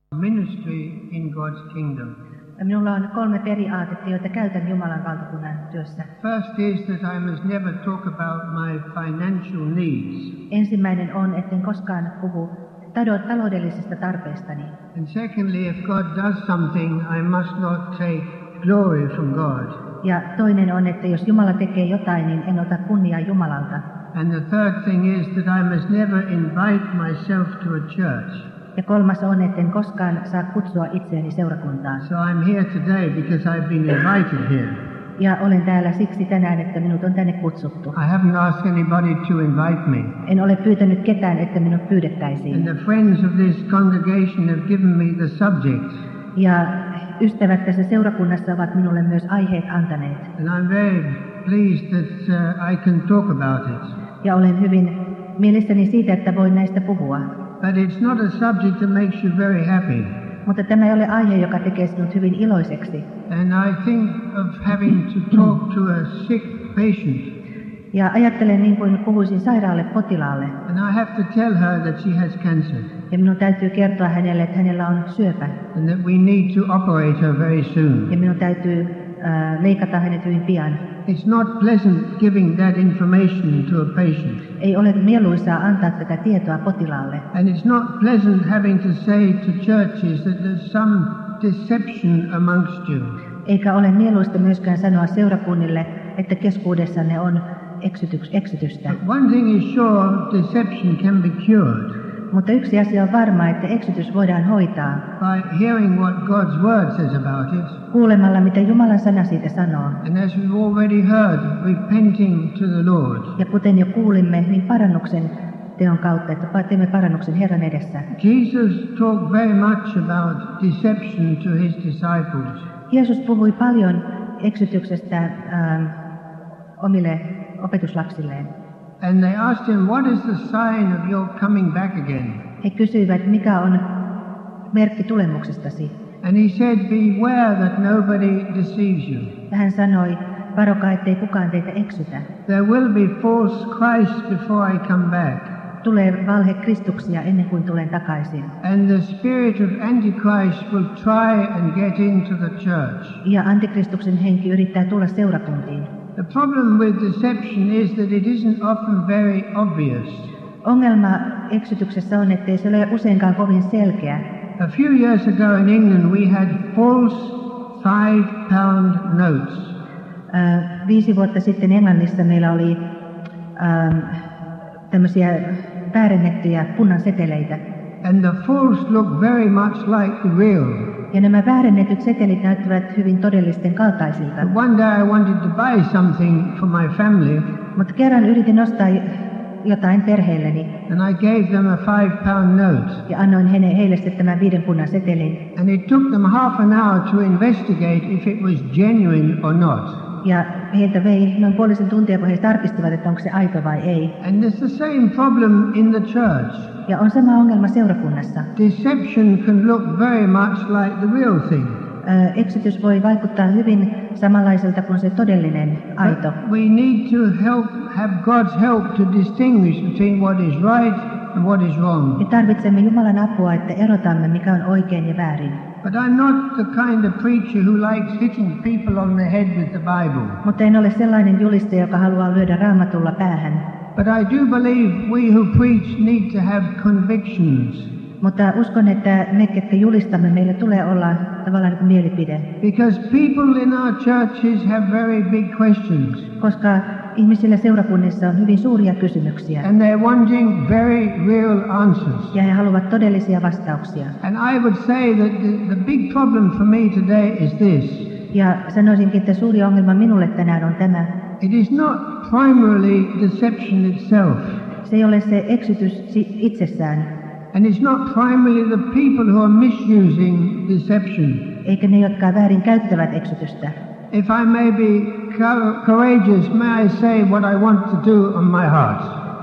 Ministry in God's kingdom. Minulla on 3 periaatetta, joita käytän Jumalan valtakunnan työssä. First is that I must never talk about my financial needs. Ensimmäinen on, etten koskaan puhu taloudellisista tarpeistani. And secondly, if God does something, I must not take glory from God. Ja toinen on, että jos Jumala tekee jotain, niin en ota kunniaa Jumalalta. And the third thing is that I must never invite myself to a church. Ja kolmas on, etten koskaan saa kutsua itseäni seurakuntaan. So I'm here today because I've been invited here. Ja olen täällä siksi tänään, että minut on tänne kutsuttu. I haven't asked anybody to invite me. En ole pyytänyt ketään, että minut pyydettäisiin. And the friends of this congregation have given me the subject. Ja ystävät tässä seurakunnassa ovat minulle myös aiheet antaneet. And I'm very pleased that I can talk about it. Ja olen hyvin mielissäni siitä, että voin näistä puhua. But it's not a subject that makes you very happy. Mutta tämä ei ole aihe, joka tekee sinut hyvin iloiseksi. And I think of having to talk to a sick patient. Ja ajattelen niin kuin puhuisin sairaalle potilaalle. And I have to tell her that she has cancer. Ja minun täytyy kertoa hänelle, että hänellä on syöpä. And that we need to operate her very soon. Ja minun täytyy leikata hänet hyvin pian. It's not pleasant giving that information to a patient. Ei ole mieluisaa antaa tätä tietoa potilaalle. And it's not pleasant having to say to churches that there's some deception amongst you. Eikä ole mieluista myöskään sanoa seurakunnille, että keskuudessanne on eksytystä. But one thing is sure, deception can be cured. Mutta yksi asia on varma, että eksytys voidaan hoitaa. By hearing what God's word says about it. Kuulemalla, mitä Jumalan sana siitä sanoo. And as we've already heard, repenting to the Lord. Ja kuten jo kuulimme, niin parannuksen teon kautta, että teemme parannuksen Herran edessä. Jesus talked very much about deception to his disciples. Jeesus puhui paljon eksytyksestä omille opetuslapsilleen. And they asked him, what is the sign of your coming back again? He kysyivät, mikä on merkki tulemuksestasi. And he said, beware that nobody deceives you. Ja hän sanoi, varokaa, ettei kukaan teitä eksytä. There will be false Christ before I come back. Tulee valhe Kristuksia ennen kuin tulen takaisin. And the spirit of Antichrist will try and get into the church. Ja antikristuksen henki yrittää tulla seurakuntiin. The problem with deception is that it isn't often very obvious. Ongelma eksytyksessä on, ettei se ole useinkaan kovin selkeä. A few years ago in England we had false £5 notes. 5 vuotta sitten Englannissa meillä oli tämmöisiä väärennettyjä punnan seteleitä. And the false looked very much like the real. Ja nämä väärennetyt setelit näyttävät hyvin todellisten kaltaisilta. But one day I wanted to buy something for my family. Mutta kerran yritin ostaa jotain perheelleni. And I gave them a £5 note. Ja annoin heille sitten tämän 5 punnan setelin. And it took them half an hour to investigate if it was genuine or not. Ja heiltä vei noin puolisen tuntia, kun he tarkistivat, että onko se aito vai ei. And there's the same problem in the church. Ja on sama ongelma seurakunnassa. Deception can look very much like the real thing. Eksytys voi vaikuttaa hyvin samanlaiselta kuin se todellinen aito. But we need to have God's help to distinguish between what is right and what is wrong. Me tarvitsemme Jumalan apua, että erotamme, mikä on oikein ja väärin. But I'm not the kind of preacher who likes hitting people on the head with the Bible. Mutta en ole sellainen julistaja, joka haluaa lyödä Raamatulla päähän. But I do believe we who preach need to have convictions. Mutta uskon, että me, ketkä julistamme, meillä tulee olla tavallaan niin kuin mielipide. Because people in our churches have very big questions. Koska ihmisillä seurakunnissa on hyvin suuria kysymyksiä. And they're wanting very real answers. Ja he haluavat todellisia vastauksia. And I would say that the big problem for me today is this. Ja sanoisinkin, että suuri ongelma minulle tänään on tämä. It is not primarily deception itself. Se ei ole se eksytys itsessään. And it's not primarily the people who are misusing deception. Eikä ne, jotka väärin käyttävät eksytystä. If I may be courageous, may I say what I want to do on my heart?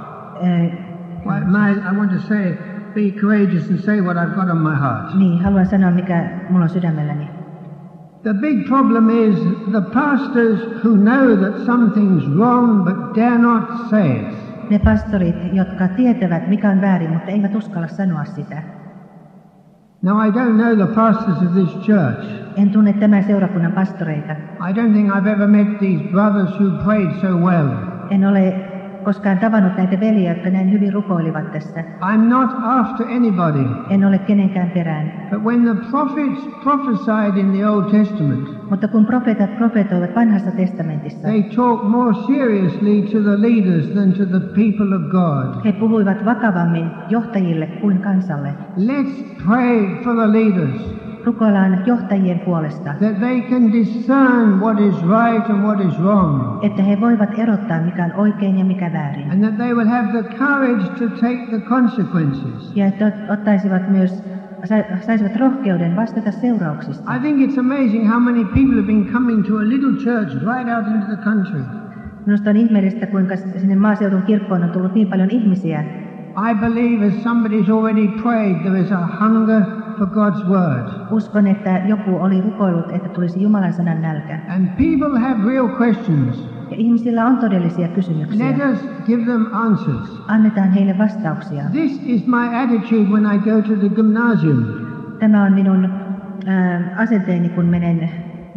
I want to say, be courageous and say what I've got on my heart. Niin, haluan sanoa, mikä mulla on sydämelläni. The big problem is the pastors who know that something's wrong but dare not say it. Ne pastorit, jotka tietävät, mikä on väärin, mutta eivät uskalla sanoa sitä. Now I don't know the pastors of this church. En tunne tämän seurakunnan pastoreita. I don't think I've ever met these brothers who prayed so well. En ole koskaan tavannut näitä veljiä, jotka näin hyvin rukoilivat tässä. I'm not after anybody. En ole kenenkään perään. But when the prophets prophesied in the Old Testament, Mutta kun profeetat profetoivat vanhassa testamentissa, they talked more seriously to the leaders than to the people of God. he puhuivat vakavammin johtajille kuin kansalle. Let's pray for the leaders, Rukoillaan johtajien puolesta, that they can discern what is right and what is wrong, että he voivat erottaa mikä on oikein ja mikä väärin. and that they will have the courage to take the consequences. Ja että ottaisivat myös, saisivat rohkeuden vastata seurauksista. I think it's amazing how many people have been coming to a little church right out into the country. Minusta on ihmeellistä, kuinka sinne maaseudun kirkkoon on tullut niin paljon ihmisiä. I believe, as somebody's already prayed, there is a hunger for God's word. Uskon, että joku oli rukoillut, että tulisi Jumalan sanan nälkä. And people have real questions. Ja ihmisillä on todellisia kysymyksiä. Let us give them answers. Annetaan heille vastauksia. This is my attitude when I go to the gymnasium. Tämä on minun asenteeni, kun menen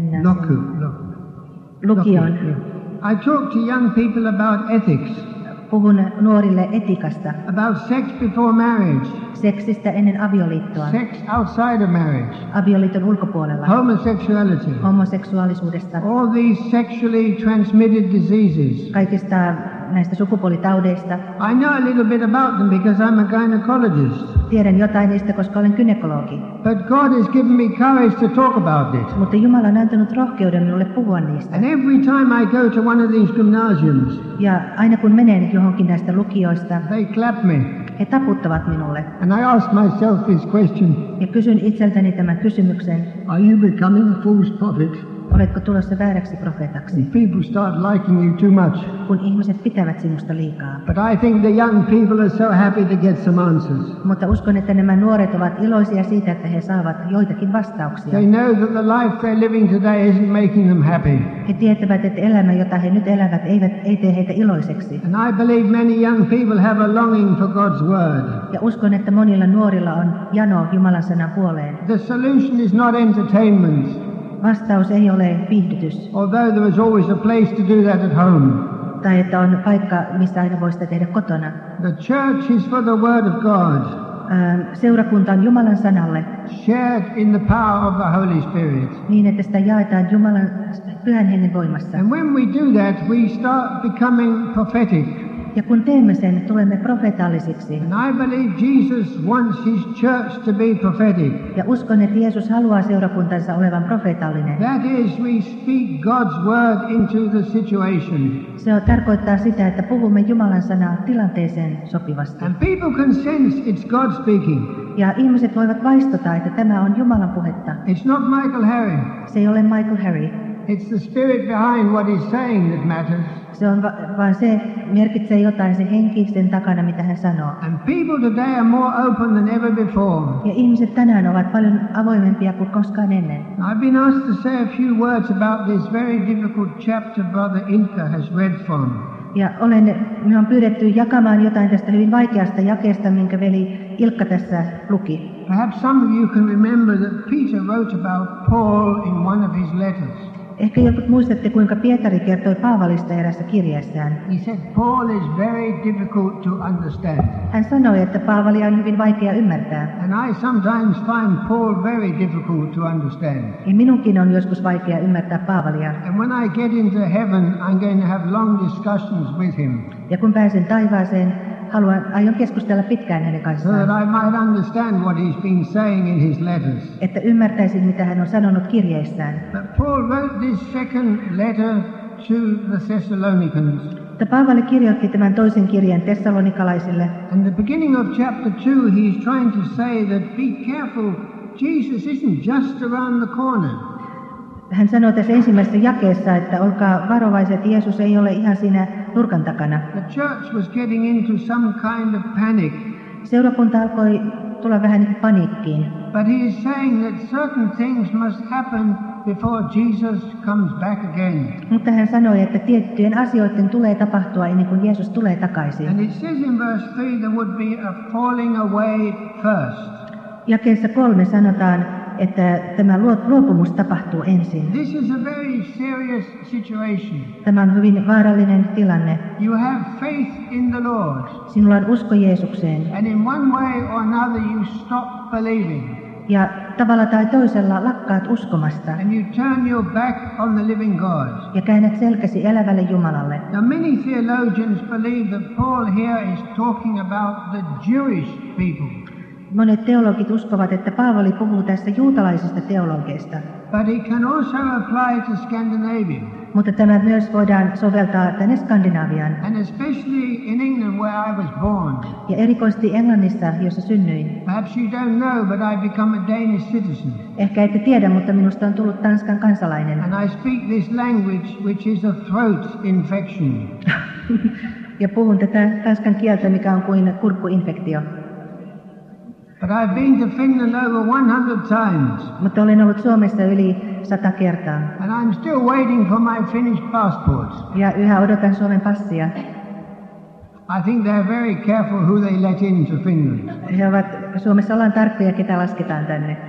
lukioon. I talk to young people about ethics, Puhun nuorille etiikasta, about sex before marriage, seksistä ennen avioliittoa, sex outside of marriage, avioliiton ulkopuolella, homosexuality, homoseksuaalisuudesta, all these sexually transmitted diseases. kaikista näistä sukupuolitaudeista. I know a little bit about them because I'm a gynecologist. Tiedän jotain niistä, koska olen gynekologi. But God has given me courage to talk about it. Mutta Jumala on antanut rohkeuden minulle puhua niistä. And every time I go to one of these gymnasiums, Ja aina kun menen johonkin näistä lukioista, they clap me. he taputtavat minulle. And I ask myself this question: Ja kysyn itseltäni tämän kysymyksen, are you becoming a false prophet? oletko tulossa vääräksi profeetaksi, And people start liking you too much. kun ihmiset pitävät sinusta liikaa. But I think the young people are so happy to get some answers. Mutta uskon, että nämä nuoret ovat iloisia siitä, että he saavat joitakin vastauksia. They know that the life they're living today isn't making them happy. He tietävät, että elämä, jota he nyt elävät, ei tee heitä iloiseksi. And I believe many young people have a longing for God's word. Ja uskon, että monilla nuorilla on jano Jumalan sanan puoleen. The solution is not entertainment, Vastaus ei ole viihdytys, although there is always a place to do that at home. tai että on paikka, missä aina voi sitä tehdä kotona. The church is for the word of God, Seurakunta on Jumalan sanalle shared in the power of the Holy Spirit. niin, että sitä jaetaan Jumalan pyhän hengen voimassa. And when we do that, we start becoming prophetic. Ja kun teemme sen, tulemme profeetallisiksi. And I believe Jesus wants his church to be prophetic. Ja uskon, että Jeesus haluaa seurakuntansa olevan profeetallinen. That is, we speak God's word into the situation. Se tarkoittaa sitä, että puhumme Jumalan sanaa tilanteeseen sopivasti. And people can sense it's God speaking. Ja ihmiset voivat vaistota, että tämä on Jumalan puhetta. It's not Michael Harry. Se ei ole Michael Harry. It's the spirit behind what he's saying that matters. Se on vaan se merkitsee jotain, se henki sen takana, mitä hän sanoo. And people today are more open than ever before. Ja ihmiset tänään ovat paljon avoimempia kuin koskaan ennen. I've been asked to say a few words about this very difficult chapter Brother Ilka has read from. Ja minua on pyydetty jakamaan jotain tästä hyvin vaikeasta jakeesta, minkä veli Ilkka tässä luki. Perhaps some of you can remember that Peter wrote about Paul in one of his letters. Ehkä jotkut muistatte, kuinka Pietari kertoi Paavalista erässä kirjeessään. He said Paul is very difficult to understand. Hän sanoi, että Paavalia on hyvin vaikea ymmärtää. And I sometimes find Paul very difficult to understand. Ja minunkin on joskus vaikea ymmärtää Paavalia. And when I get into heaven, I'm going to have long discussions with him, Ja kun pääsen taivaaseen, aion keskustella pitkään hänen so kanssaan, that I might understand what he's been saying in his letters. että ymmärtäisin, mitä hän on sanonut kirjeissään. But Paul wrote this second letter to the Thessalonians. Mutta Paavali kirjoitti tämän toisen kirjeen tessalonikalaisille. And the beginning of chapter 2, he's trying to say that be careful, Jesus isn't just around the corner. Hän sanoi tässä ensimmäisessä jakeessa, että olkaa varovaiset, Jeesus ei ole ihan siinä nurkan takana. The church was getting into some kind of panic. Seurakunta alkoi tulla vähän niin kuin paniikkiin. But he is saying that certain things must happen before Jesus comes back again. Mutta hän sanoi, että tiettyjen asioiden tulee tapahtua ennen kuin Jeesus tulee takaisin. And it says in verse 3 there would be a falling away first. Jakeessa 3 sanotaan, että tämä luopumus tapahtuu ensin. This is a very serious situation. Tämä on hyvin vaarallinen tilanne. You have faith in the Lord, Sinulla on usko Jeesukseen and in one way or another you stop believing, ja tavalla tai toisella lakkaat uskomasta and you turn your back on the living God. ja käännät selkäsi elävälle Jumalalle. Now many theologians believe that Paul here is talking about the Jewish people. Monet teologit uskovat, että Paavali puhuu tässä juutalaisista teologeista, But it can also apply to Scandinavia, mutta tämä myös voidaan soveltaa tänne Skandinaviaan and especially in England where I was born. ja erikoisesti Englannissa, jossa synnyin. Perhaps you don't know, but I become a Danish citizen, Ehkä ette tiedä, mutta minusta on tullut Tanskan kansalainen. and I speak this language which is a throat infection. Ja puhun tätä tanskan kieltä, mikä on kuin kurkkuinfektio. But I've been to Finland over 100 times, Mutta olen ollut Suomessa yli 100 kertaa and I'm still waiting for my Finnish passport. ja yhä odotan Suomen passia. I think they're very careful who they let into Finland. Suomessa ollaan tarkkoja, ketä lasketaan tänne.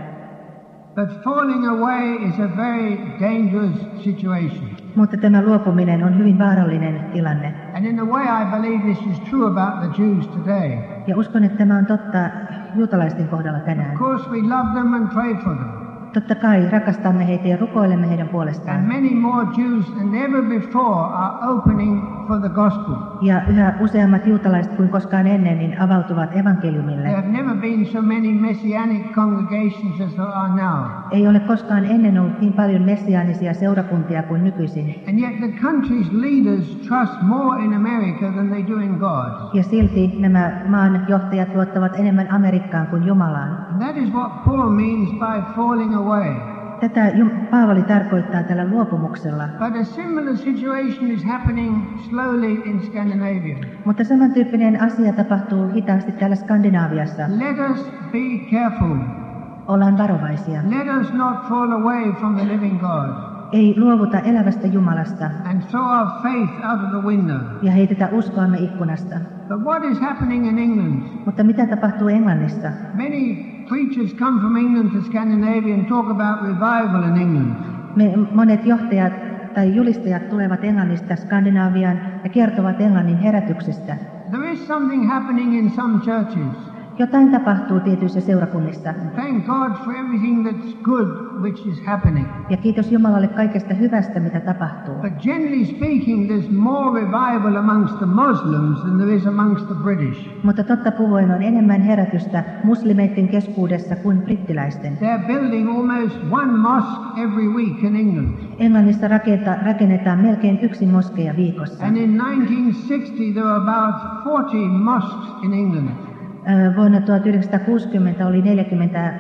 But falling away is a very dangerous situation. Mutta tämä luopuminen on hyvin vaarallinen tilanne. And in a way I believe this is true about the Jews today. Ja uskon, että tämä on totta juutalaisten kohdalla tänään. Of course we love them and pray for them. Totta kai rakastamme heitä ja rukoilemme heidän And puolestaan. many more Jews than ever before are opening for the gospel. Ja yhä useammat juutalaiset kuin koskaan ennen niin avautuvat evankeliumille. There have never been so many messianic congregations as there are now. Ei ole koskaan ennen ollut niin paljon messiaanisia seurakuntia kuin nykyisin. And yet the country's leaders trust more in America than they do in God. Ja silti nämä maan johtajat luottavat enemmän Amerikkaan kuin Jumalaan. And that is what Paul means by falling away. Tätä Paavali tarkoittaa tällä luopumuksella. But a similar situation is happening slowly in Scandinavia. Mutta samantyyppinen asia tapahtuu hitaasti täällä Skandinaaviassa. Let us be careful. Ollaan varovaisia. Let us not fall away from the living God Ei luovuta elävästä Jumalasta and throw our faith out of the window. ja heitetä uskoamme ikkunasta. But what is happening in England? Mutta mitä tapahtuu Englannissa? Many preachers come from England to Scandinavia and talk about revival in England. Monet johtajat tai julistajat tulevat Englannista Skandinaaviaan ja kertovat Englannin herätyksestä. There is something happening in some churches. Jotain tapahtuu tietyissä seurakunnissa. Thank God for everything that's good which is happening. Ja kiitos Jumalalle kaikesta hyvästä, mitä tapahtuu. But generally speaking, there's more revival amongst the Muslims than there is amongst the British. Mutta totta puhuen on enemmän herätystä muslimeiden keskuudessa kuin brittiläisten. They're building almost one mosque every week in England. Englannissa rakennetaan melkein yksi moskeja viikossa. And in 1960 there were about 40 mosques in England. Vuonna 1960 oli 40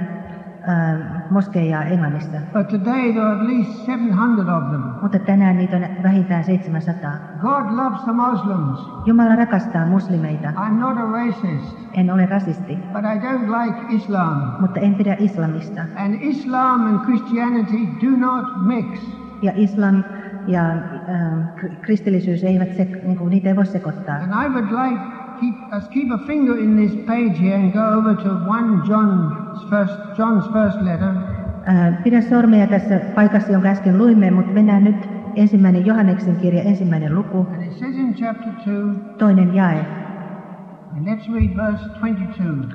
moskeijaa Englannissa, But today there are at least 700 of them. mutta tänään niitä on vähintään 700. God loves the Muslims. Jumala rakastaa muslimeita. I'm not a racist, En ole rasisti, but I don't like Islam. mutta en pidä islamista. And Islam and Christianity do not mix. Ja islam ja kristillisyys eivät niitä ei voi sekoittaa. And I would like keep a finger in this page here and go over to 1 John's first letter. Pidä sormea tässä paikassa, jonka äsken luimme, mutta mennään nyt 1. Johanneksen kirja, 1. luku, And it says in chapter 2, 2. jae. and let's read verse 22.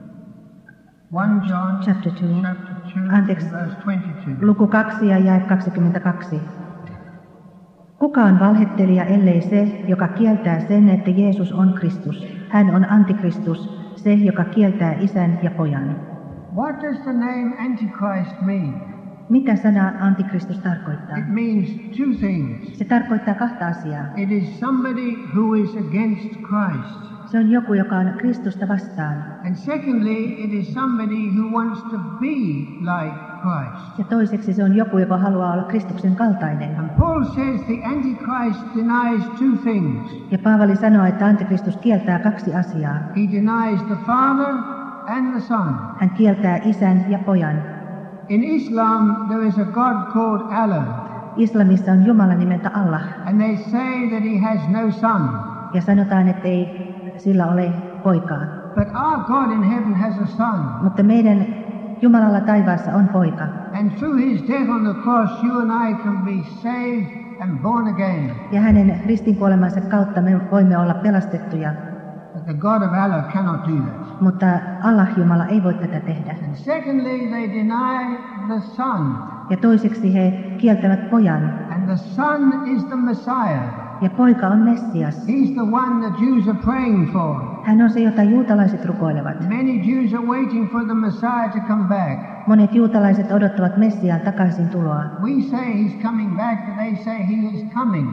1 John Chapter 2. chapter 2 Anteeksi. verse 22. Luku 2 ja jae 22. Kuka on valhettelija, ellei se, joka kieltää sen, että Jeesus on Kristus? Hän on antikristus, se, joka kieltää isän ja pojan. What does the name Antichrist mean? Mitä sana antikristus tarkoittaa? It means two things. Se tarkoittaa kahta asiaa. It is somebody who is against Christ. Se on joku, joka on Kristusta vastaan. And secondly, it is somebody who wants to be like Christ. Ja toiseksi se on joku, joka haluaa olla Kristuksen kaltainen. And Paul says the Antichrist denies two things. Ja Paavali sanoo, että antikristus kieltää kaksi asiaa. He denies the Father and the Son. Hän kieltää isän ja pojan. In Islam, there is a God called Allah. Islamissa on Jumala nimeltä Allah. And they say that he has no son. Ja sanotaan, että ei sillä ole poikaa. But our God in heaven has a son. Mutta meidän Jumalalla taivaassa on poika. And through his death on the cross, you and I can be saved and born again. Ja hänen ristinkuolemansa kautta me voimme olla pelastettuja. But the God of Allah cannot do that. Mutta Allah Jumala ei voi tätä tehdä. And secondly, they deny the Son. Ja toiseksi he kieltävät pojan. And the Son is the Messiah. Ja poika on Messias. He's the one the Jews are praying for. Hän on se, jota juutalaiset rukoilevat. Many Jews are waiting for the Messiah to come back. Monet juutalaiset odottavat Messiaan takaisin tuloa. We say he's coming back, but they say he is coming.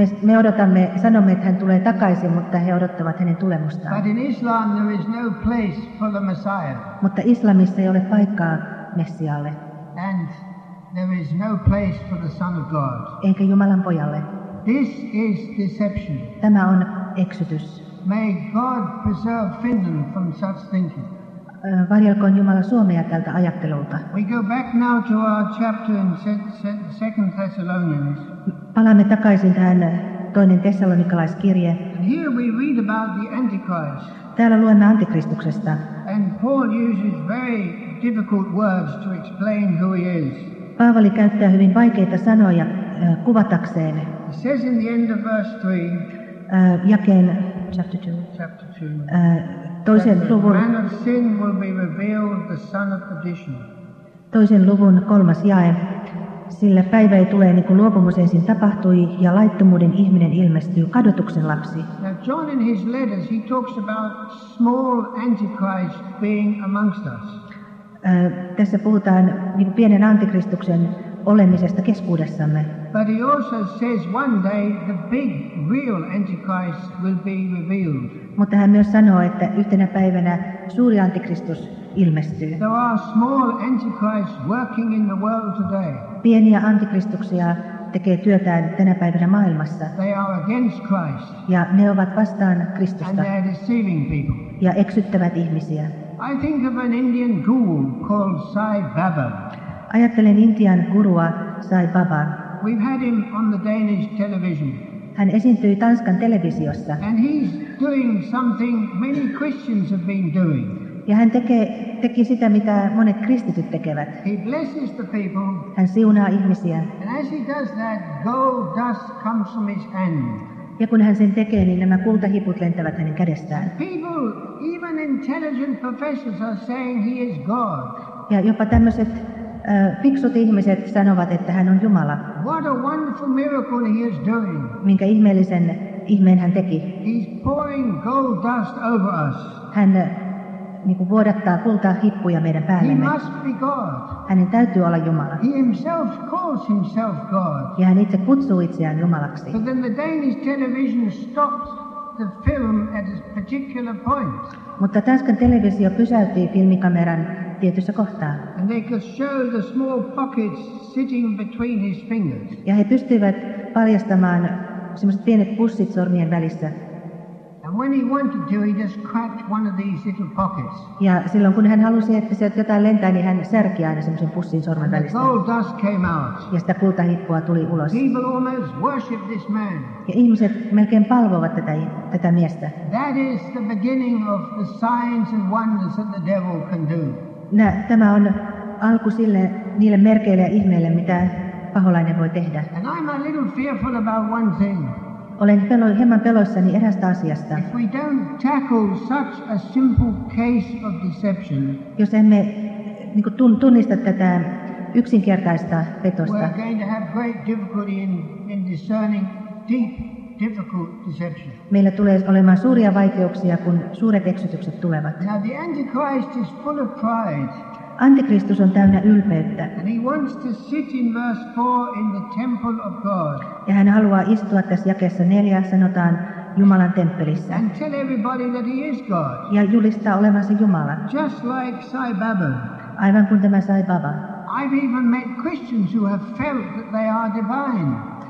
Me sanomme, että hän tulee takaisin, mutta he odottavat hänen tulemustaan. But in Islam there is no place for the Messiah. Mutta islamissa ei ole paikkaa Messiaalle. And there is no place for the Son of God. Eikä Jumalan pojalle. This is deception. Tämä on eksytys. May God preserve Finland from such thinking. Varjelkoon Jumala Suomea tältä ajattelulta. We go back now to our chapter in 2 Thessalonians. Palaamme takaisin tähän toinen Tessalonikalaiskirje. And here we read about the Antichrist. Täällä luemme Antikristuksesta. And Paul uses very difficult words to explain who he is. Paavali käyttää hyvin vaikeita sanoja kuvatakseen. He says in the end of verse 3, jakeen chapter 2. Toisen luvun man of sin will be revealed, the son of perdition. Toisen luvun 3. jae. Sillä päivä ei tule, niin kuin luopumus ensin tapahtui, ja laittomuuden ihminen ilmestyy, kadotuksen lapsi. Now John in his letters, he talks about small antichrist being amongst us. Tässä puhutaan niin kuin pienen antikristuksen olemisesta keskuudessamme. But he also says one day the big real antichrist will be revealed. Mutta hän myös sanoo, että yhtenä päivänä suuri antikristus ilmestyy. There are small antichrists working in the world today. Pieniä antikristuksia tekee työtään tänä päivänä maailmassa. They are against Christ. Ja ne ovat vastaan And Kristusta they are deceiving people. ja eksyttävät ihmisiä. I think of an Indian guru called Sai Baba. Ajattelen Intian gurua Sai Baba. We've had him on the Danish television. Hän esiintyi Tanskan televisiossa. And he's doing something many Christians have been doing. Ja hän teki sitä, mitä monet kristityt tekevät. He blesses the people. Hän siunaa ihmisiä. And as he does that, gold dust comes from his hand. Ja kun hän sen tekee, niin nämä kultahiput lentävät hänen kädestään. People, even intelligent professors, are saying he is God. Ja jopa tämmöiset fiksut ihmiset sanovat, että hän on Jumala. What a wonderful miracle he is doing. Minkä ihmeen hän teki. He's pouring gold dust over us. Hän niin kuin vuodattaa kultahippuja meidän He päällemme. must be God. Hänen täytyy olla Jumala. He himself calls himself God. Ja hän itse kutsuu itseään Jumalaksi. But then the Danish television stopped the film at a particular point. Mutta Tanskan televisio pysäytti filmikameran tietyssä kohtaa. And they could show the small pockets sitting between his fingers. Ja he pystyivät paljastamaan semmoiset pienet pussit sormien välissä. And when he wanted to, he just cracked one of these little pockets. Ja silloin kun hän halusi, että sieltä jotain lentää, niin hän särki aina semmoisen pussin sormen And the välistä. gold dust came out. Ja sitä kultahippua tuli ulos. People almost worship this man. Ja ihmiset melkein palvovat tätä miestä. That is the beginning of the signs and wonders that the devil can do. Tämä on alku niille merkeille ja ihmeille, mitä paholainen voi tehdä. And I'm a little fearful about one thing. Olen hieman peloissani erästä asiasta. If we don't tackle such a simple case of deception, Jos emme niin kuin tunnista tätä yksinkertaista petosta, we're going to have great difficulty in discerning deep, difficult deception. meillä tulee olemaan suuria vaikeuksia, kun suuret eksytykset tulevat. Now the Antichrist is full of pride. Antikristus on täynnä ylpeyttä. And he wants to sit in verse 4 in the temple of God. Ja hän haluaa istua tässä jakeessa 4, sanotaan Jumalan temppelissä. And tell everybody that he is God. Ja julistaa olevansa Jumala. Just like Sai Baba. Aivan kuin tämä Sai Baba. I've even met Christians who have felt that they are divine.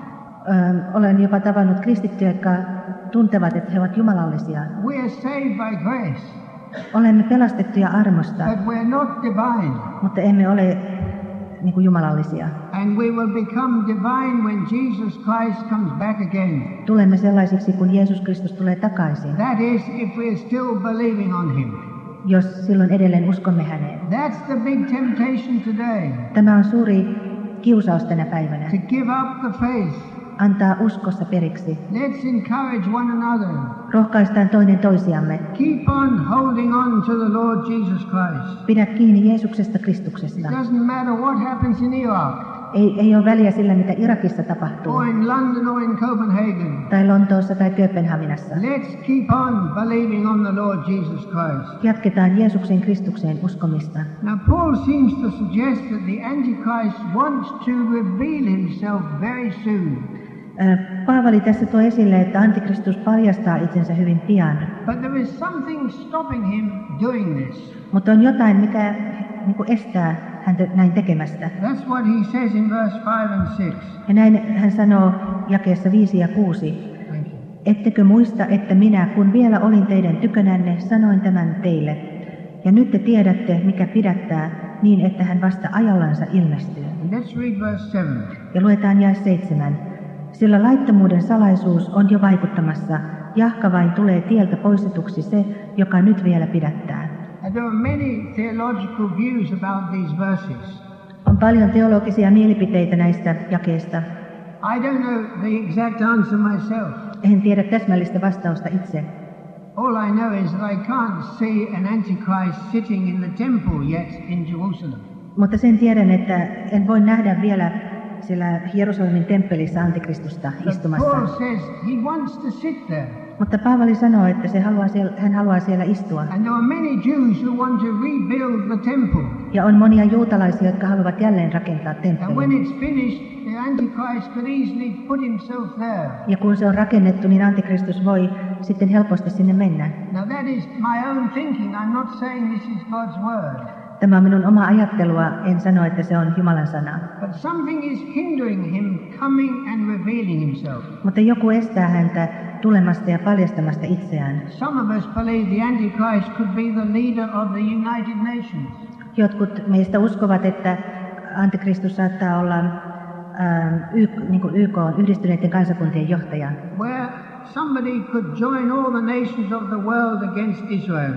Olen jopa tavannut kristittyjä, jotka tuntevat, että he ovat jumalallisia. We are saved by grace. Olemme pelastettuja armosta, But we're not divine. mutta emme ole niin kuin jumalallisia. And we will become divine when Jesus Christ comes back again. Tulemme sellaisiksi, kun Jeesus Kristus tulee takaisin. That is, if we're still believing on him. jos silloin edelleen uskomme häneen. That's the big temptation today. Tämä on suuri kiusaus tänä päivänä. To give up the faith. Antaa uskossa periksi. Let's encourage one another. Rohkaistaan toinen toisiamme. Keep on holding on to the Lord Jesus Christ. Pidä kiinni Jeesuksesta Kristuksesta. It doesn't matter what happens in Iraq. Ei ole väliä sillä, mitä Irakissa tapahtuu. Or in London or in Copenhagen. Tai Lontoossa tai Kööpenhaminassa. Let's keep on believing on the Lord Jesus Christ. Jatketaan Jeesuksen Kristukseen uskomista. Now Paul seems to suggest that the Antichrist wants to reveal himself very soon. Paavali tässä tuo esille, että Antikristus paljastaa itsensä hyvin pian. But there is something stopping him doing this. Mutta on jotain, mikä estää häntä näin tekemästä. That's what he says in verse 5 and 6. Ja näin hän sanoo jakeessa 5 ja 6. Ettekö muista, että minä, kun vielä olin teidän tykönänne, sanoin tämän teille. Ja nyt te tiedätte, mikä pidättää, niin että hän vasta ajallansa ilmestyy. And let's read verse 7. Ja luetaan jae 7. Sillä laittomuuden salaisuus on jo vaikuttamassa, jahka vain tulee tieltä poistetuksi se, joka nyt vielä pidättää. And there are many theological views about these verses. On paljon teologisia mielipiteitä näistä jakeista. I don't know the exact answer myself. En tiedä täsmällistä vastausta itse. All I know is that I can't see an Antichrist sitting in the temple yet in Jerusalem. Mutta sen tiedän, että en voi nähdä vielä siellä Jerusalemin temppelissä Antikristusta istumassa. Paul says he wants to sit there. Mutta Paavali sanoo, että hän haluaa siellä istua. And there are many Jews who want to rebuild the temple. Ja on monia juutalaisia, jotka haluavat jälleen rakentaa And when temppelin. it's finished, the Antichrist could easily put himself there. Ja kun se on rakennettu, niin Antikristus voi sitten helposti sinne mennä. Now that is my own thinking. I'm not saying this is God's word. Tämä on minun oma ajattelua, en sano, että se on Jumalan sana. But something is hindering him coming and revealing himself. Mutta joku estää häntä tulemasta ja paljastamasta itseään. Some of us believe the Antichrist could be the leader of the United Nations. Jotkut meistä uskovat, että Antikristus saattaa olla YK, yhdistyneiden kansakuntien johtaja, Where somebody could join all the nations of the world against Israel.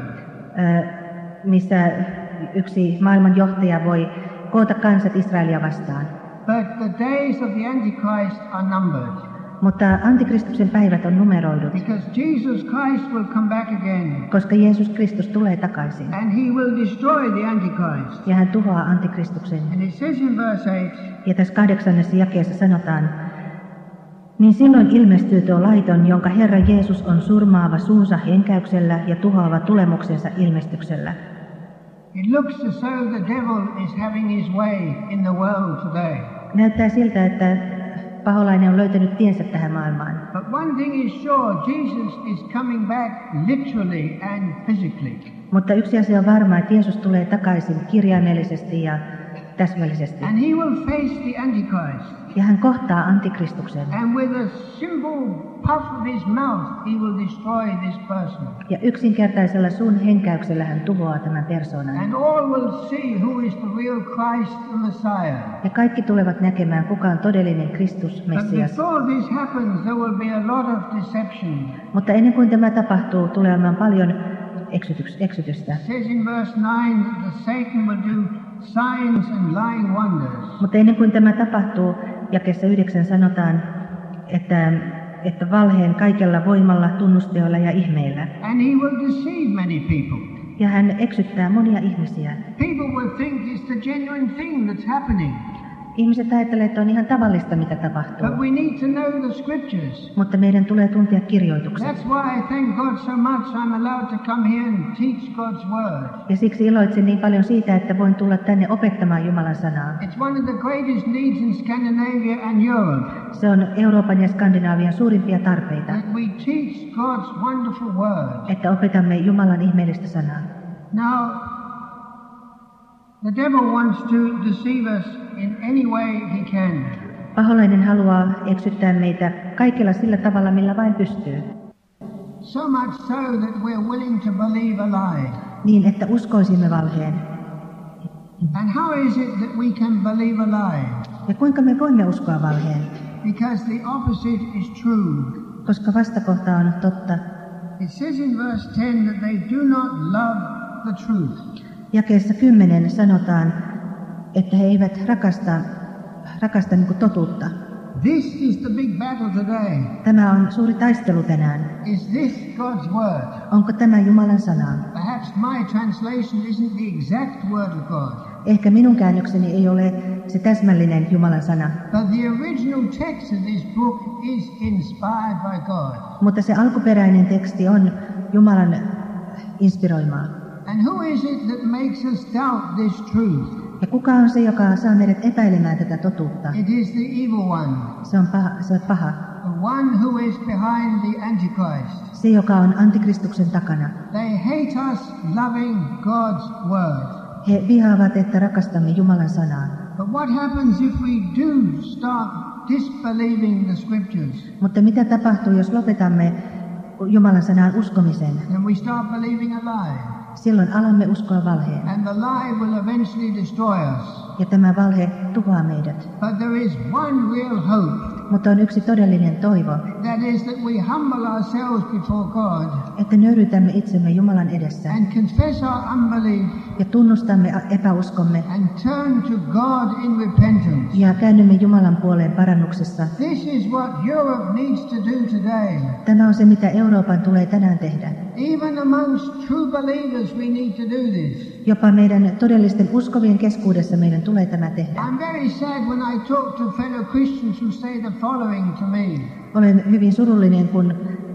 missä yksi maailman johtaja voi koota kansat Israelia vastaan. But the days of the Antichrist are numbered. Mutta Antikristuksen päivät on numeroidut, Because Jesus Christ will come back again. koska Jeesus Kristus tulee takaisin. And he will destroy the Antichrist. Ja hän tuhoaa Antikristuksen. And it says in verse 8, Ja tässä 8. jakeessa sanotaan, niin silloin ilmestyy tuo laiton, jonka Herra Jeesus on surmaava suunsa henkäyksellä ja tuhoava tulemuksensa ilmestyksellä. it looks as though the devil is having his way in the world today. Näyttää siltä, että paholainen on löytänyt tiensä tähän maailmaan. But one thing is sure, Jesus is coming back literally and physically. Mutta yksi asia on varma, että Jeesus tulee takaisin kirjaimellisesti ja täsmällisesti. And he will face the Antichrist. Ja hän kohtaa Antikristuksen. And with a simple puff of his mouth, he will destroy this person. Ja yksinkertaisella suun henkäyksellä hän tuhoaa tämän persoonan. And all will see who is the real Christ, the Messiah. Ja kaikki tulevat näkemään, kuka on todellinen Kristus, But Messias. before this happens, there will be a lot of deception. Mutta ennen kuin tämä tapahtuu, tulee olemaan paljon eksytystä. It says in verse 9 that Satan will do signs and lying wonders. Mutta ennen kuin tämä tapahtuu, jakeessa 9 sanotaan, että valheen kaikella voimalla, tunnusteoilla ja ihmeillä. And he will deceive many people. Ja hän eksyttää monia ihmisiä. People will think it's the genuine thing that's happening. Ihmiset ajattelevat, että on ihan tavallista, mitä tapahtuu. But we need to know the scriptures. Mutta meidän tulee tuntea kirjoitukset. That's why I thank God so much I'm allowed to come here and teach God's word. Ja siksi iloitsen niin paljon siitä, että voin tulla tänne opettamaan Jumalan sanaa. It's one of the greatest needs in Scandinavia and Europe. Se on Euroopan ja Skandinaavian suurimpia tarpeita, That we teach God's wonderful word. että opetamme Jumalan ihmeellistä sanaa. Now, the devil wants to deceive us in any way he can. Paholainen haluaa eksyttää meitä kaikilla sillä tavalla, millä vain pystyy. So much so that we're willing to believe a lie. Niin, että uskoisimme valheen. And how is it that we can believe a lie? Ja kuinka me voimme uskoa valheen? Because the opposite is true. Koska vastakohta on totta. It says in verse 10 that they do not love the truth. Jakeessa 10 sanotaan, että he eivät rakasta niin kuin totuutta. This is the big battle today. Tämä on suuri taistelu tänään. Is this God's word? Onko tämä Jumalan sana? Perhaps my translation isn't the exact word of God. Ehkä minun käännökseni ei ole se täsmällinen Jumalan sana. But the original text of this book is inspired by God. Mutta se alkuperäinen teksti on Jumalan inspiroimaa. And who is it that makes us doubt this truth? Ja kuka on se, joka saa meidät epäilemään tätä totuutta? It is the evil one. Se on paha. The one who is behind the Antichrist. Se, joka on antikristuksen takana. They hate us loving God's word. He vihaavat, että rakastamme Jumalan sanaa. But what happens if we do start disbelieving the scriptures? Mutta mitä tapahtuu, jos lopetamme Jumalan sanaan uskomisen? And we start believing a lie. Silloin alamme uskoa valheen. And the lie will eventually destroy us. Ja tämä valhe tuhoaa meidät. But there is one real hope. Mutta on yksi todellinen toivo, That is that we humble ourselves before God että nöyrytämme itsemme Jumalan edessä and confess our unbelief ja tunnustamme epäuskomme and turn to God in repentance. ja käännymme Jumalan puoleen parannuksessa. This is what Europe needs to do today. Tämä on se, mitä Euroopan tulee tänään tehdä. Even amongst true believers we need to do this. Jopa meidän todellisten uskovien keskuudessa meidän tulee tämä tehdä. I'm very sad when I talk to fellow Christians who say the following to me. Olen hyvin surullinen, kun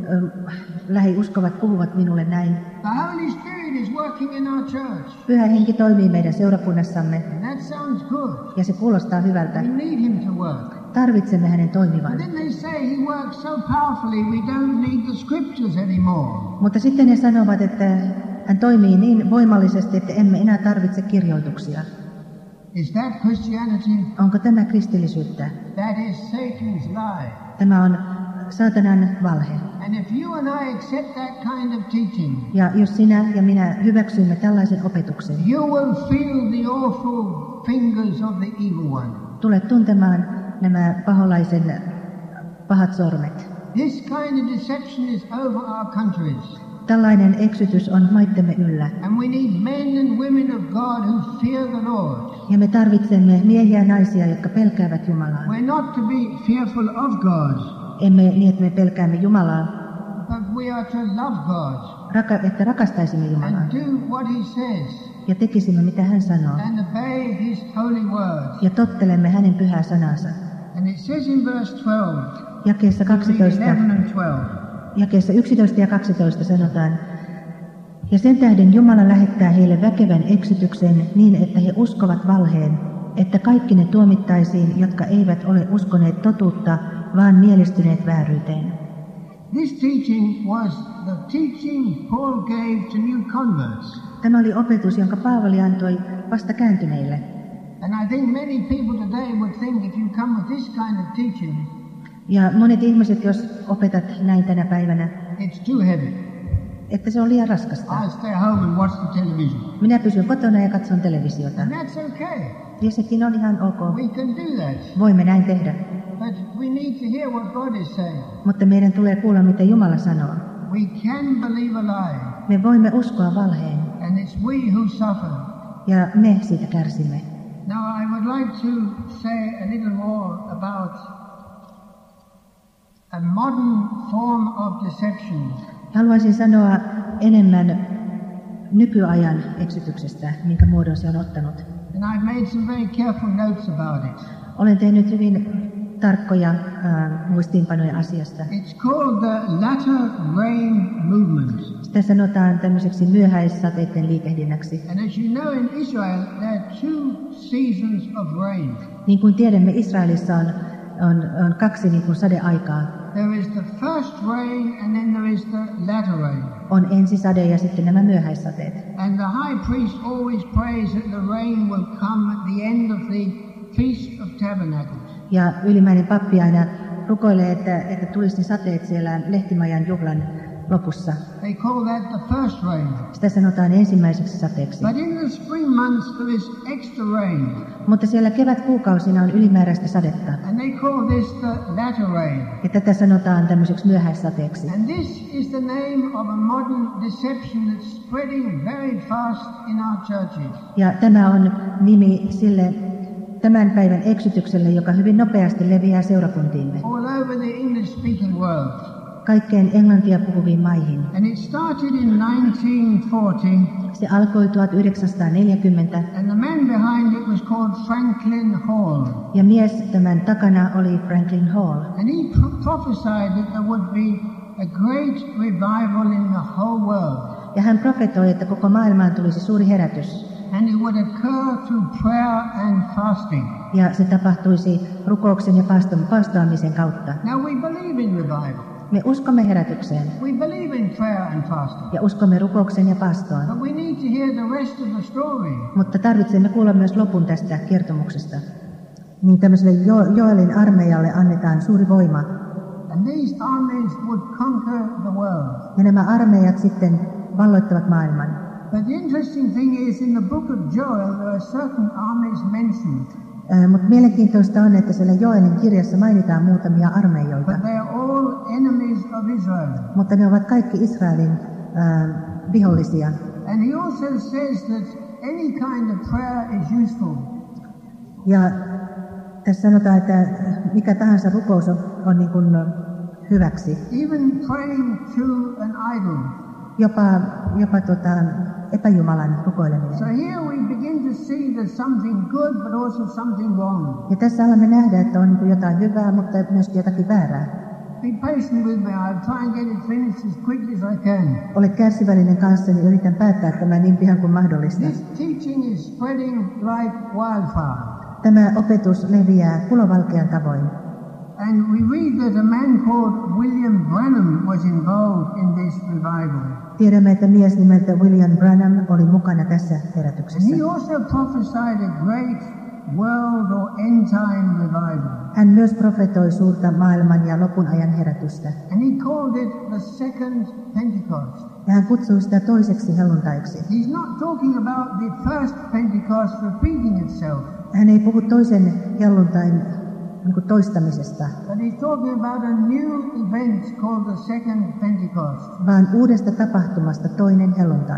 lähiuskovat puhuvat minulle näin. The Holy Spirit is working in our church. Pyhä Henki toimii meidän seurakunnassamme And that sounds good. ja se kuulostaa hyvältä. We need him to work. Tarvitsemme hänen But toimivan. then they say he works so powerfully we don't need the scriptures anymore. Mutta sitten he sanovat, että hän toimii niin voimallisesti, että emme enää tarvitse kirjoituksia. Is that Christianity? Onko tämä kristillisyyttä? That is Satan's lie. Tämä on saatanan valhe. And if you and I accept that kind of teaching, Ja jos sinä ja minä hyväksymme tällaisen opetuksen, you will feel the awful fingers of the evil one. tulet tuntemaan nämä paholaisen pahat sormet. This kind of deception is over our countries. Tällainen eksytys on maittemme yllä. And we need men and women of God who fear the Lord. Ja me tarvitsemme miehiä ja naisia, jotka pelkäävät Jumalaa. We're not to be fearful of God, Emme niin, että me pelkäämme Jumalaa, but we are to love God että rakastaisimme Jumalaa and do what he says ja tekisimme mitä hän sanoo. and obey his holy word. Ja tottelemme hänen pyhää sanansa. And it says in verse 12, Jakeessa 12, 11 and 12, jakeessa 11 ja 12 sanotaan, ja sen tähden Jumala lähettää heille väkevän eksytyksen niin, että he uskovat valheen, että kaikki ne tuomittaisiin, jotka eivät ole uskoneet totuutta, vaan mielistyneet vääryyteen. This teaching was the teaching Paul gave to new converts. Tämä oli opetus, jonka Paavali antoi vasta kääntyneille. And I think many people today would think if you come with this kind of teaching, Ja monet ihmiset, jos opetat näin tänä päivänä, it's too heavy. että se on liian raskasta. I'll stay home and watch the television. Minä pysyn kotona ja katson televisiota. And that's okay. Ja sekin on ihan ok. We can do that. Voimme näin tehdä. But we need to hear what God is saying. Mutta meidän tulee kuulla, mitä Jumala sanoo. We can believe a lie. Me voimme uskoa valheen. And it's we who suffer. Ja me siitä kärsimme. Now I would like to say a little more about a modern form of deception. Haluaisin sanoa enemmän nykyajan eksytyksestä, minkä muodon se on ottanut. And I've made some very careful notes about it. Olen tehnyt hyvin tarkkoja muistiinpanoja asiasta. It's called the latter rain movement. Sitä sanotaan tämmöiseksi myöhäissateiden liikehdinnäksi. And as you know, in Israel there are two seasons of rain. Niin kuin tiedämme, Israelissa on kaksi niin kuin sadeaikaa. There is the first rain and then there is the latter rain. On ensisade ja sitten nämä myöhäissateet. And the high priest always prays that the rain will come at the end of the Feast of Tabernacles. Ja ylimmäinen pappi aina rukoilee, että tulisi ne sateet siellä lehtimajan juhlan lopussa. They call that the first rain. Sitä sanotaan ensimmäiseksi sateeksi. But in the spring months there is extra rain. Mutta siellä kevätkuukausina on ylimääräistä sadetta. And they call this the latter rain. Ja tätä sanotaan tämmöiseksi myöhäissateeksi. And this is the name of a modern deception that's spreading very fast in our churches. Ja tämä on nimi sille tämän päivän eksytykselle, joka hyvin nopeasti leviää seurakuntiimme. All over the English-speaking world. Kaikkeen englantia puhuviin maihin. And it started in 1940. Se alkoi 1940. And the man behind it was called Franklin Hall. Ja mies tämän takana oli Franklin Hall. And he prophesied that there would be a great revival in the whole world. Ja hän profetoi, että koko maailmaan tulisi suuri herätys. And it would occur through prayer and fasting. Ja se tapahtuisi rukouksen ja paastoamisen kautta. Now we believe in revival. Me uskomme herätykseen. We believe in prayer and fasting. Ja uskomme rukouksen ja paastoon. But we need to hear the rest of the story. Mutta tarvitsemme kuulla myös lopun tästä kertomuksesta. Niin tämmöiselle Joelin armeijalle annetaan suuri voima. And these armies would conquer the world. Ja nämä armeijat sitten valloittavat maailman. But the interesting thing is in the book of Joel there are certain armies mentioned. Mutta mielenkiintoista on, että siellä Joelin kirjassa mainitaan muutamia armeijoita. But they are all enemies of Israel. Mutta ne ovat kaikki Israelin vihollisia. And he also says that any kind of prayer is useful. Ja tässä sanotaan, että mikä tahansa rukous on niin kuin hyväksi. Even praying to an idol. Jopa epäjumalan rukoileminen. So here we begin to see there's something good but also something wrong. Ja tässä alamme nähdä, että on niin jotain hyvää, mutta myöskin jotakin väärää. Be patient with me. I'll try and get it finished as quickly as I can. Ole kärsivällinen kanssani, yritän päättää tämän niin pian kuin mahdollista. This teaching is spreading like wildfire. Tämä opetus leviää kulovalkean tavoin. And we read that a man called William Branham was involved in this revival. Tiedämme, että mies nimeltä William Branham oli mukana tässä And herätyksessä. he also prophesied a great world or end time revival. Hän myös profetoi suurta maailman ja lopun ajan herätystä. And he called it the second Pentecost. Ja hän kutsui sitä toiseksi helluntaiksi. He's not talking about the first Pentecost repeating itself. Hän ei puhu toisen helluntain niin kuin toistamisesta, But he's talking about a new event called the second Pentecost. vaan uudesta tapahtumasta toinen helluntai.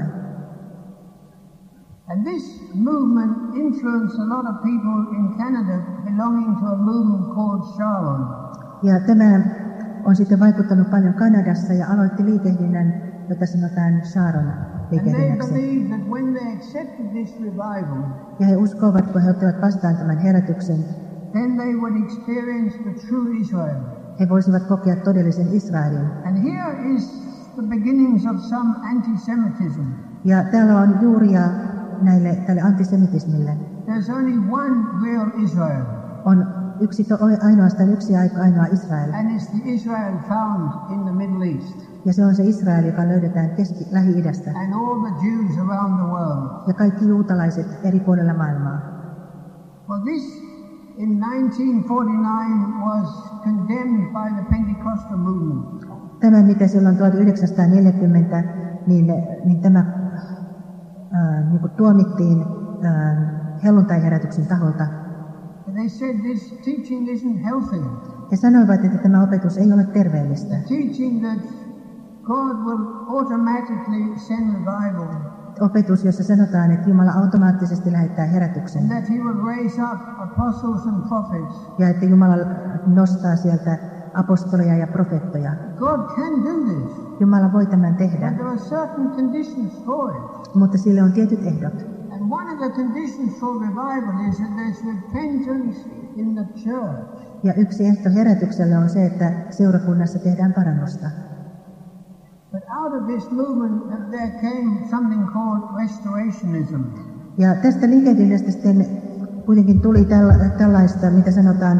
And this movement influenced a lot of people in Canada belonging to a movement called Sharon. Ja tämä on sitten vaikuttanut paljon Kanadassa ja aloitti liikehdinnän, jota sanotaan Sharon And they liikehdinnäksi. believed that when they accepted this revival, Ja he uskovat, kun he ottavat vastaan tämän herätyksen, then they would experience the true Israel. he voisivat kokea todellisen Israelin. And here is the beginnings of some anti-Semitism. Ja täällä on juuria tälle antisemitismille. There's only one real Israel, On ainoastaan yksi ainoa Israel. and it's the Israel found in the Middle East Ja se on se Israel, joka löydetään Lähi-idästä. and all the Jews around the world. Ja kaikki juutalaiset eri puolilla maailmaa. Well, this in 1949 was condemned by the Pentecostal movement. Tämä, mitä silloin 1940, niin tämä niin kuin tuomittiin helluntaiherätyksen taholta. And they said this teaching isn't healthy. He sanoivat, että tämä opetus ei ole terveellistä. Teaching that God will automatically send revival Opetus, jossa sanotaan, että Jumala automaattisesti lähettää herätyksen. and that he will raise up apostles and prophets. Ja että Jumala nostaa sieltä apostoleja ja profeettoja. God can do this, Jumala voi tämän tehdä, but there are certain conditions for it. mutta sille on tietyt ehdot. And one of the conditions for revival is that there's repentance in the church. Ja yksi ehto herätykselle on se, että seurakunnassa tehdään parannusta. But out of this movement there came something called restorationism. Ja tästä liikehdinnästä sitten kuitenkin tuli tällaista, mitä sanotaan,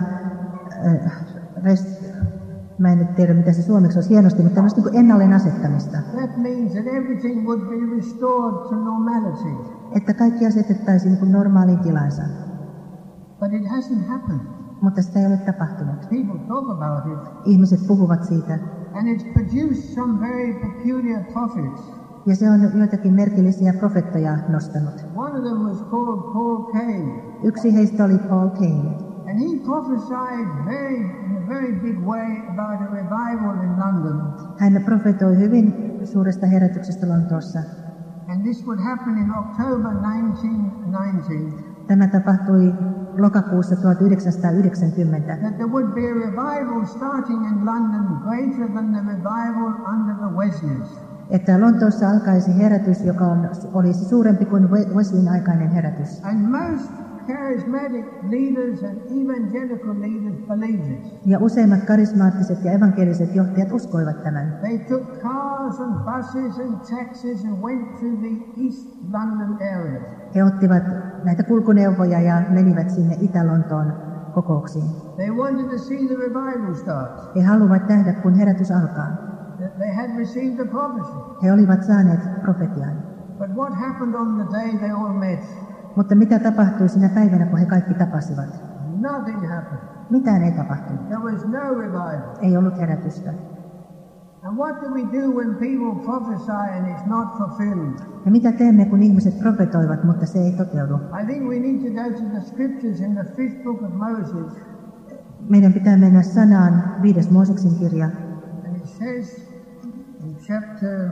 mä en nyt tiedä mitä se suomeksi olisi hienosti, mutta tämmöistä niin kuin ennalleen asettamista. That means that everything would be restored to normality. Että kaikki asetettaisiin niin kuin normaaliin tilansa. But it hasn't happened. Mutta sitä ei ole tapahtunut. People talk about it. Ihmiset puhuvat siitä. And it's produced some very peculiar prophets. Ja se on joitakin merkillisiä profeettoja nostanut. One of them was called Paul Kane. Yksi heistä oli Paul Kane. And he prophesied in a very big way about a revival in London. Hän profetoi hyvin suuresta herätyksestä Lontoossa. And this would happen in October 1990. Tämä tapahtui lokakuussa 1990. That there would be a revival starting in London greater than the revival under the Wesleys. Että Lontoossa alkaisi herätys, joka olisi suurempi kuin Wesleyn aikainen herätys. And most charismatic leaders and evangelical leaders believed this. Ja useimmat karismaattiset ja evankeliset johtajat uskoivat tämän. They took cars and buses and taxis and went to the East London area. He ottivat näitä kulkuneuvoja ja menivät sinne Itä-Lontoon kokouksiin. They wanted to see the revival start. He haluavat nähdä, kun herätys alkaa. They had received a prophecy. He olivat saaneet profetian. But what happened on the day they all met? Mutta mitä tapahtui sinä päivänä, kun he kaikki tapasivat? Nothing happened. Mitään ei tapahtunut. There was no revival. Ei ollut herätystä. And what do we do when people prophesy and it's not fulfilled? Ja mitä teemme, kun ihmiset profetoivat, mutta se ei toteudu? I think we need to go to the scriptures in the 5th book of Moses. Meidän pitää mennä sanaan 5. Mooseksen kirja. And it says in chapter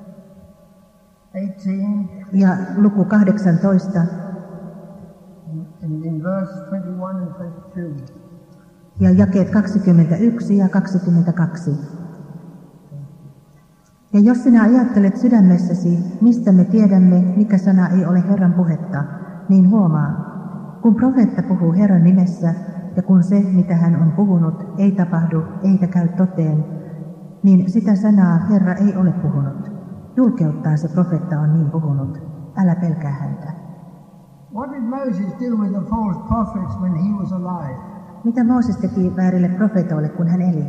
18 ja luku 18 in verse 21 and 22. Ja jakeet 21 ja 22. Ja jos sinä ajattelet sydämessäsi, mistä me tiedämme, mikä sana ei ole Herran puhetta, niin huomaa, kun profeetta puhuu Herran nimessä, ja kun se, mitä hän on puhunut, ei tapahdu eikä käy toteen, niin sitä sanaa Herra ei ole puhunut. Julkeuttaan se profeetta on niin puhunut. Älä pelkää häntä. What did Moses do with the false prophets when he was alive? Mitä Mooses teki väärille profeetoille, kun hän eli?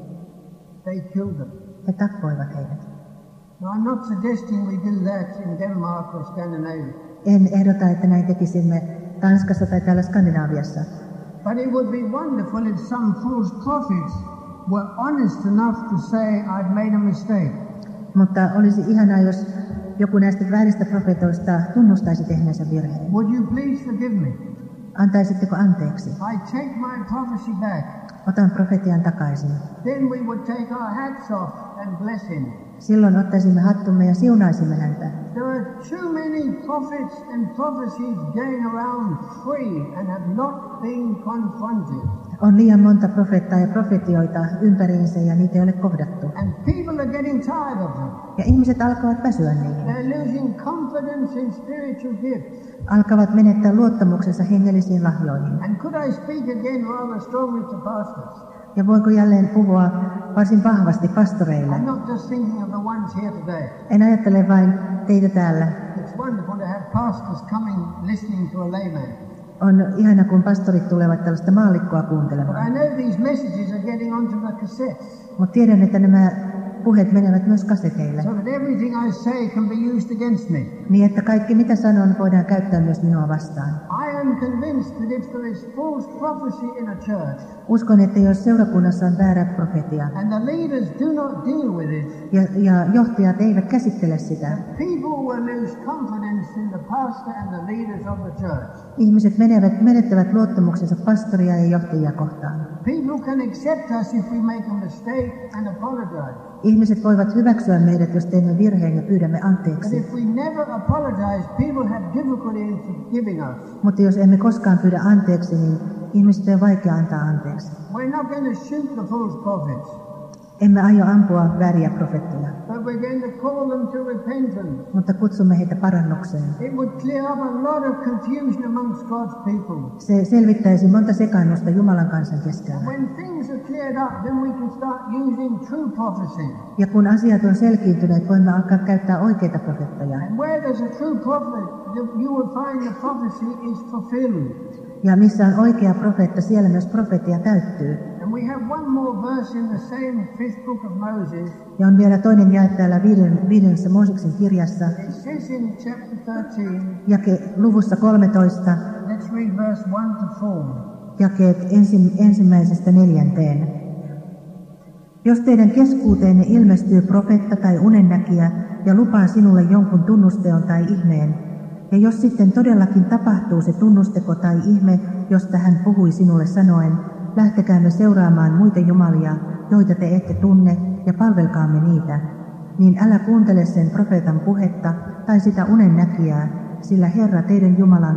They killed them. He tappoivat heidät. Now, I'm not suggesting we do that in Denmark or Scandinavia. En ehdota, että näin tekisimme Tanskassa tai täällä Skandinaaviassa. But it would be wonderful if some false prophets were honest enough to say, I've made a mistake. Mutta olisi ihanaa, jos joku näistä vääristä profeetoista tunnustaisi tehneensä virheen. Would you please forgive me? Antaisitteko anteeksi? I take my prophecy back. Otan profetian takaisin. Then we would take our hats off and bless him. Silloin ottaisimme hattumme ja siunaisimme häntä. There are too many prophets and prophecies going around free and have not been confronted. On liian monta profeettaa ja profetioita ympäriinsä ja niitä ei ole kohdattu. And people are getting tired of them. Ja ihmiset alkavat väsyä niihin. They're losing confidence in spiritual gifts. Alkavat menettää luottamuksensa hengellisiin lahjoihin. And could I speak again rather strongly to pastors? Ja voinko jälleen puhua varsin vahvasti pastoreille? I'm not just thinking of the ones here today. En ajattele vain teitä täällä. It's wonderful to have pastors coming listening to a layman. On ihana, kun pastorit tulevat tällaista maallikkoa But kuuntelemaan. I know these messages are getting onto the cassettes, Mutta tiedän, että nämä puheet menevät myös kaseteille. so that everything I say can be used against me. Niin, että kaikki mitä sanon voidaan käyttää myös minua vastaan. I am convinced that if there is false prophecy in a church, Uskon, että jos seurakunnassa on väärä profetia and the leaders do not deal with it, ja johtajat eivät käsittele sitä, people will lose confidence in the pastor and the leaders of the church. ihmiset menettävät luottamuksensa pastoria ja johtajia kohtaan. People can accept us if we make a mistake and apologize. Ihmiset voivat hyväksyä meidät, jos teemme virheen ja pyydämme But anteeksi. if we never apologize, people have difficulty in forgiving us. Mutta jos emme koskaan pyydä anteeksi, niin ihmiset on vaikea antaa anteeksi. We're not going to shoot the false prophets, Emme aio ampua vääriä profetteja, but we're going to call them to repentance. mutta kutsumme heitä parannukseen. It would clear up a lot of confusion amongst God's people. Se selvittäisi monta sekaannusta Jumalan kansan keskellä. When things are cleared up, then we can start using true prophecy. Ja kun asiat on selkiintyneet, voimme alkaa käyttää oikeita profetteja. And where there's a true prophet, you will find the prophecy is fulfilled. Ja missä on oikea profeetta, siellä myös profetia täyttyy. And we have one more verse in the same 5th book of Moses. Ja on vielä toinen jae täällä 5. Mooseksen kirjassa, It says in chapter 13, luvussa 13, let's read verse 1 to 4. jakeet 1:4. Jos teidän keskuuteenne ilmestyy profeetta tai unennäkijä ja lupaa sinulle jonkun tunnusteon tai ihmeen, ja jos sitten todellakin tapahtuu se tunnusteko tai ihme, josta hän puhui sinulle sanoen, lähtekäämme seuraamaan muita jumalia, joita te ette tunne, ja palvelkaamme niitä, niin älä kuuntele sen profeetan puhetta tai sitä unennäkijää, sillä Herra teidän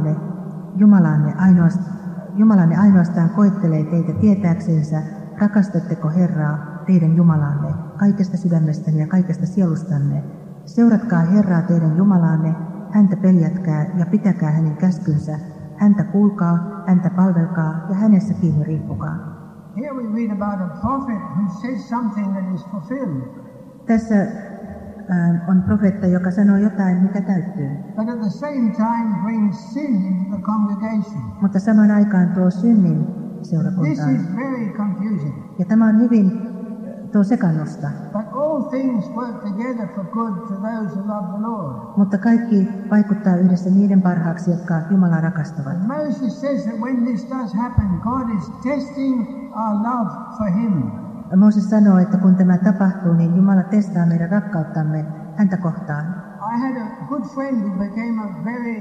Jumalanne ainoastaan koettelee teitä tietääksensä, rakastatteko Herraa, teidän Jumalanne, kaikesta sydämestänne ja kaikesta sielustanne. Seuratkaa Herraa teidän Jumalanne, häntä peljätkää ja pitäkää hänen käskynsä, häntä kuulkaa, häntä palvelkaa ja hänessä kiinni riippukaa. Here we read about a prophet who says something that is fulfilled. Tässä on profeetta, joka sanoo jotain, mikä täyttyy. But at the same time brings sin into the congregation. Mutta samaan aikaan tuo synnin This seurakuntaan. is very confusing. Ja tämä on hyvin tuo sekannusta. But all things work together for good to those who love the Lord. Mutta kaikki vaikuttaa yhdessä niiden parhaaksi, jotka Jumalaa rakastavat. And Moses says that when this does happen, God is testing our love for Him. Mooses sanoo, että kun tämä tapahtuu, niin Jumala testaa meidän rakkauttamme häntä kohtaan. I had a good friend who became a very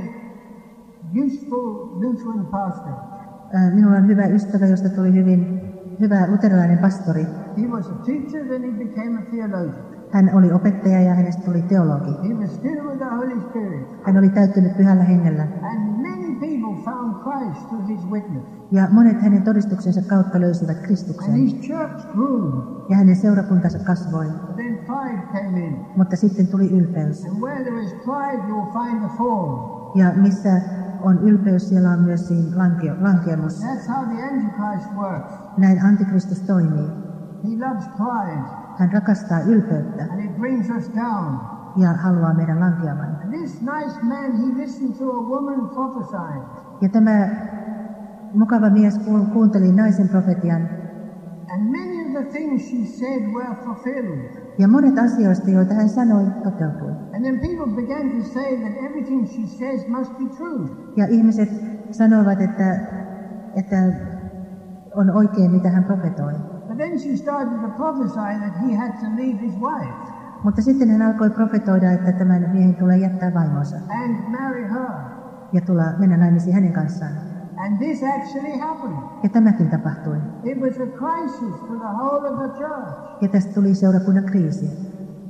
useful Lutheran pastor. Minulla on hyvä ystävä, josta tuli hyvin hyvä luterilainen pastori. He was a teacher, then he became a theologian. Hän oli opettaja ja hänestä tuli teologi. He was filled with the Holy Spirit. Hän oli täyttynyt pyhällä hengellä. And many people found Christ through his witness. Ja monet hänen todistuksensa kautta löysivät And Kristuksen. his church grew. Ja hänen seurakuntansa kasvoi. But then pride came in. Mutta sitten tuli ylpeys. And where there is pride, you will find the fall. Ja missä on ylpeys, siellä on myös siinä lankemus. That's how the Antichrist works. Näin antikristus toimii. He loves pride. Hän rakastaa ylpeyttä And it brings us down. ja haluaa meidän lankeavan. And this nice man, he listened to a woman prophesying. Ja tämä mukava mies kuunteli naisen profetian. And many of the things she said were fulfilled. Ja monet asioista, joita hän sanoi, toteutui. And then people began to say that everything she says must be true. Ja ihmiset sanoivat, että on oikein, mitä hän profetoi. But then she started to prophesy that he had to leave his wife Mutta sitten hän alkoi profetoida, että tämän miehen tulee jättää vaimonsa and marry her. ja mennä naimisiin hänen kanssaan. And this actually happened. Ja tämäkin tapahtui. It was a crisis for the whole of the church. Ja tästä tuli seurakunnan kriisi.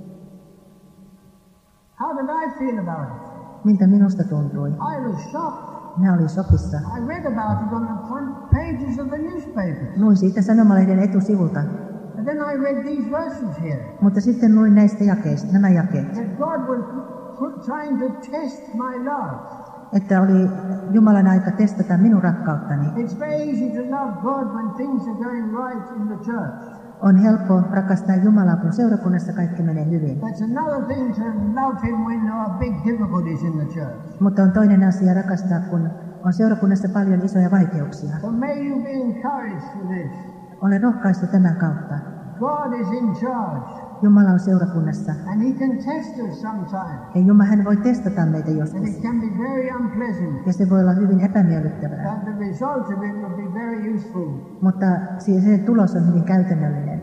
How did I feel about it? Miltä minusta tuntui? I was shocked. Minä olin shokissa. I read about it on the front pages of the newspapers. Luin siitä sanomalehden etusivulta. And then I read these verses here. Mutta sitten luin näistä jakeista, nämä jakeet. That God was trying to test my love. Että oli Jumalan aika testata minun rakkauttani. It's very easy to love God when things are going right in the church. On helppo rakastaa Jumalaa, kun seurakunnassa kaikki menee hyvin. That's another thing to love Him when there are big difficulties in the church. Mutta on toinen asia rakastaa, kun on seurakunnassa paljon isoja vaikeuksia. So may you be encouraged for this. Olen rohkaistu tämän kautta. God is in charge. Jumala on seurakunnassa. And He can test us sometimes. Ja hän voi testata meitä And joskus. it can be very unpleasant. Ja se voi olla hyvin epämiellyttävää. But the result of it will be very useful. Mutta sen tulos on hyvin käytännöllinen.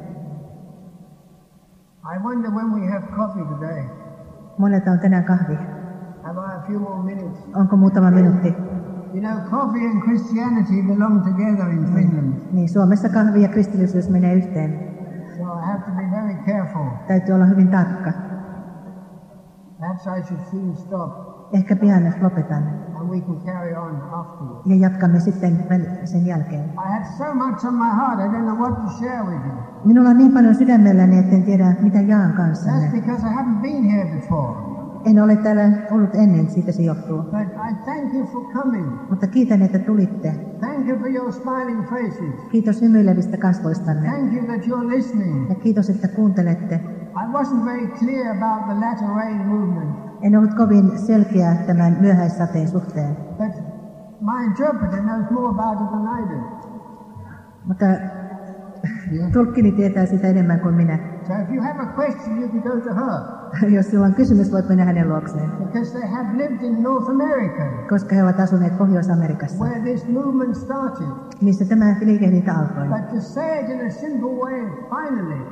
I wonder when we have coffee today. Monelta on tänään kahvi. Have I a few more minutes? Onko muutama minuutti? You know, coffee and Christianity belong together in Finland. Niin, Suomessa kahvi ja kristillisyys menee yhteen. So I have to be very careful. Täytyy olla hyvin tarkka. Perhaps I should soon stop Ehkä pian lopetan. and we can carry on afterwards. Ja jatkamme sitten sen jälkeen. I had so much on my heart, I don't know what to share with you. Minulla on niin paljon sydämelläni, etten tiedä mitä jaan That's kanssanne. because I haven't been here before. En ole täällä ollut ennen, siitä se johtuu. But I thank you for coming. Mutta kiitän, että tulitte. Thank you for your smiling faces. Kiitos hymyilevistä kasvoistanne. Thank you that you're listening. Ja kiitos, että kuuntelette. I wasn't very clear about the latter rain movement, En ollut kovin selkeä tämän myöhäissateen suhteen. but my interpreter knows more about it than I do. Mutta tulkkini tietää sitä enemmän kuin minä. So if you have a question, you can go to her, Jos sinulla on kysymys, voit mennä hänen luokseen. because they have lived in North America, Koska he ovat asuneet Pohjois-Amerikassa, where this movement started. missä tämä liikehdintä alkoi. But to say it in a simple way, finally,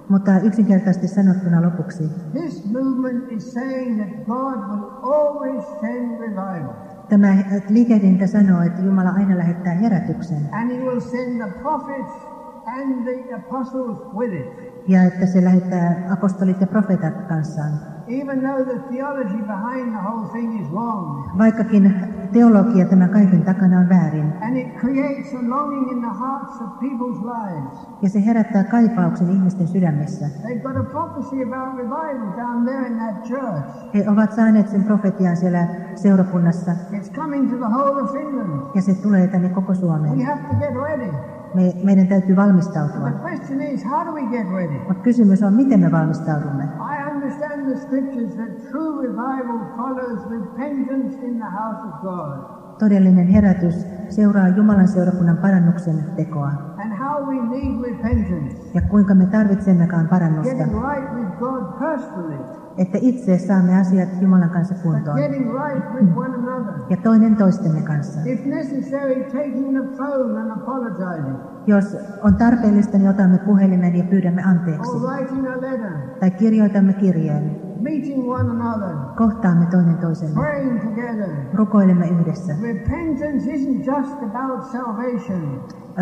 Mutta yksinkertaisesti sanottuna lopuksi, this movement is saying that God will always send revival. tämä liikehdintä sanoo, että Jumala aina lähettää herätyksen And he will send the prophets and the apostles with it. ja että se lähettää apostolit ja profeetat kanssaan. Even though the theology behind the whole thing is wrong. Vaikkakin teologia tämän kaiken takana on väärin. And it creates a longing in the hearts of people's lives. Ja se herättää kaipauksen ihmisten sydämessä. They've got a prophecy about revival down there in that church. He ovat saaneet sen profetian siellä seurakunnassa It's coming to the whole of Finland. ja se tulee tänne koko We Suomeen. have to get ready. Meidän täytyy valmistautua. The question is, how do we get ready? Mutta kysymys on, miten me valmistaudumme. I understand the scriptures that true revival follows repentance in the house of God. Todellinen herätys seuraa Jumalan seurakunnan parannuksen tekoa. And how we need repentance. Ja kuinka me tarvitsemmekaan parannusta. Getting right with God personally. Että itse saamme asiat Jumalan kanssa kuntoon. Getting right with one another. Ja toinen toistemme kanssa. If necessary, taking the phone and apologizing. Jos on tarpeellista, niin otamme puhelimen ja pyydämme anteeksi. Or writing a letter. Tai kirjoitamme kirjeen. Meeting one another. Kohtaamme toinen toisemme. Praying together. Rukoilemme yhdessä. Repentance isn't just about salvation.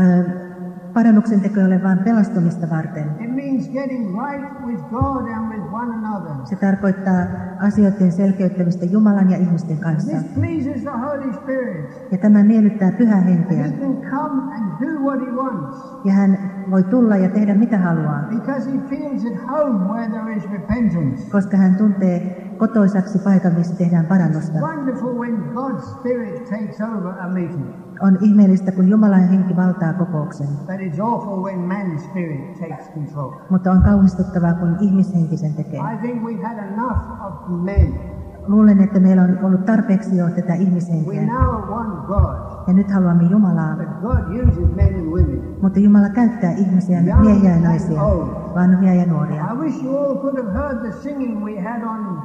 Parannuksen teko ei ole vain pelastumista varten. It means getting right with God and with one another. Se tarkoittaa asioiden selkeyttämistä Jumalan ja ihmisten kanssa. This pleases the Holy Spirit. Ja tämä miellyttää Pyhää Henkeä. He can come and do what he wants. Ja hän voi tulla ja tehdä mitä haluaa. Because he feels at home where there is repentance. Koska hän tuntee kotoisaksi paikan, missä tehdään parannusta. Wonderful when God's Spirit takes over a meeting. On ihmeellistä, kun Jumalan henki valtaa kokouksen. But it's awful when man's spirit takes control. Mutta on kauhistuttavaa, kun ihmishenki sen tekee. I think we've had enough of men. Luulen, että meillä on ollut tarpeeksi jo tätä We ihmishenkeä. now want God. Ja nyt haluamme Jumalaa. But God uses men and women. Mutta Jumala käyttää ihmisiä, miehiä ja naisia, vanhoja ja nuoria. I wish you all could have heard the singing we had on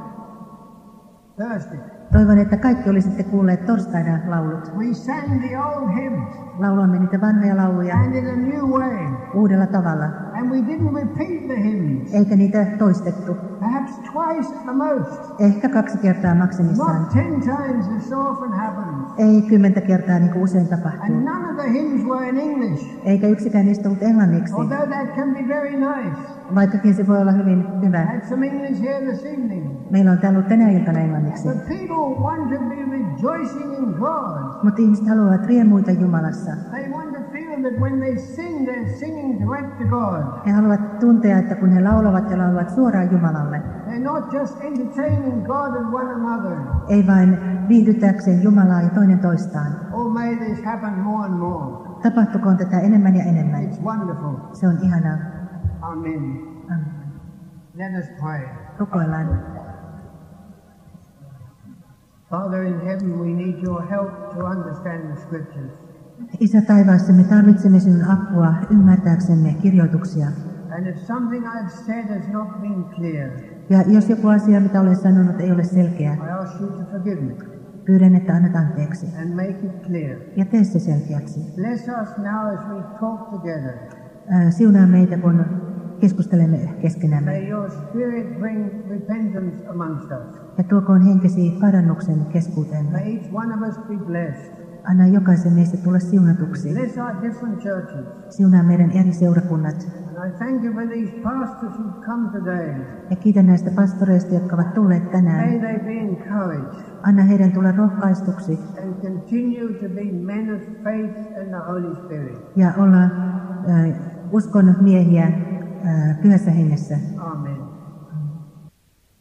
Thursday. Toivon, että kaikki olisitte kuulleet torstaina laulut. We sang the old hymns Lauloimme niitä vanhoja lauluja and in a new way. uudella tavalla, And we didn't repeat the hymns. eikä niitä toistettu. Perhaps twice at the most. Ehkä 2 kertaa maksimissaan. Not 10 times as so often happens. Ei 10 kertaa niin kuin usein And tapahtuu. none of the hymns were in English. Eikä yksikään niistä ollut englanniksi, Although that can be very nice. vaikkakin se voi olla hyvin hyvä. Had some English here this evening. Meillä on täällä ollut tänä iltana englanniksi. But people want to be rejoicing in God. Mutta ihmiset haluavat riemuita Jumalassa. They want to feel that when they sing, they're singing direct to God. He haluavat tuntea, että kun he laulavat suoraan Jumalalle. They're not just entertaining God and one another. Ei vain viihdyttääkseen Jumalaa ja toinen toistaan. Oh, may this happen more and more. Tapahtukoon tätä enemmän ja enemmän. It's wonderful. Se on ihanaa. Amen. Amen. Let us pray. Rukoillaan. Father in heaven, we need your help to understand the scriptures. Isä taivaassa, me tarvitsemme sinun apua ymmärtääksemme kirjoituksia. And if something I've said has not been clear, Ja jos joku asia, mitä olen sanonut, ei ole selkeä, I ask you to forgive me pyydän, että annat anteeksi. and make it clear. Ja tee se selkeäksi. Bless us now as we talk together. Siunaa meitä, kun keskustelemme keskenämme. May your spirit bring repentance amongst us. Ja tuokoon henkesi parannuksen keskuuteemme. May each one of us be blessed. Anna jokaisen meistä tulla siunatuksi. Bless our different churches. Siunaa meidän eri seurakunnat. And I thank you for these pastors who've come today. Ja kiitän näistä pastoreista, jotka ovat tulleet tänään. May they be encouraged Anna heidän tulla rohkaistuksi and continue to be men of faith and the Holy Spirit. ja olla uskon miehiä pyhässä hengessä. Amen.